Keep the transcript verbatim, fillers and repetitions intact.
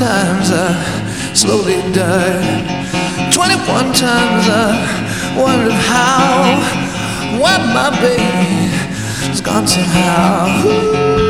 times I slowly died. Twenty-one times I wondered how, why my baby has gone somehow. Ooh.